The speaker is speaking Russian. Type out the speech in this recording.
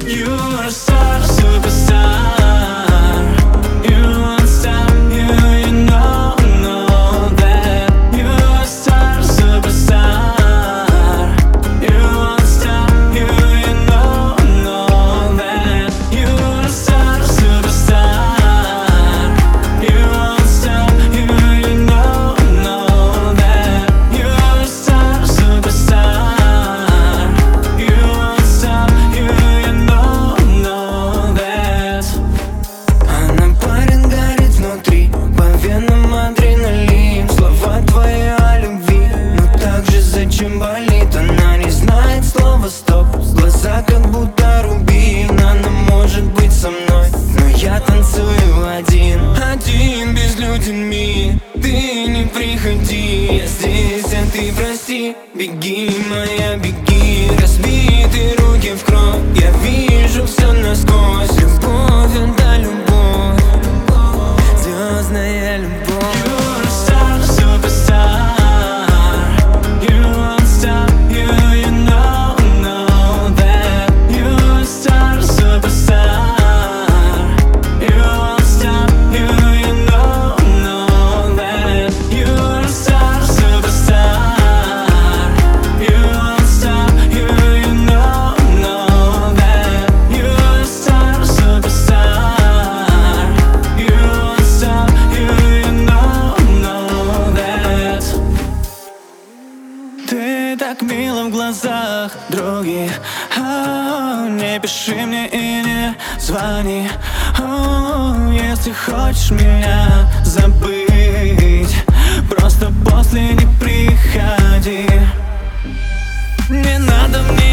You're a star, superstar. You won't stop, you know that. You're a star, superstar. You won't stop, you know that. You're a star, superstar. You won't stop, you know that. You're a star, superstar. You won't stop, you know that. Она парень горит внутри, по венам адреналин. Слова твои о любви, но также зачем болит? Она не знает слова стоп, глаза как будто рубин. Она может быть со мной, но я танцую один. Один, безлюден мир, ты не приходи. Я здесь, а ты прости. Беги, моя, беги. Разбитые руки в кровь, я вижу все насквозь. Любовь, это любовь, звездная любовь. You're a star, superstar. You won't stop, you know that. You're a star, superstar. You won't stop, you know that. You're a star, superstar. You won't stop, you know that. You're a star, superstar. You won't stop, you know that. Ты так мила в глазах других. Не пиши мне и не звони. Если хочешь меня забыть, просто после не приходи. Не надо мне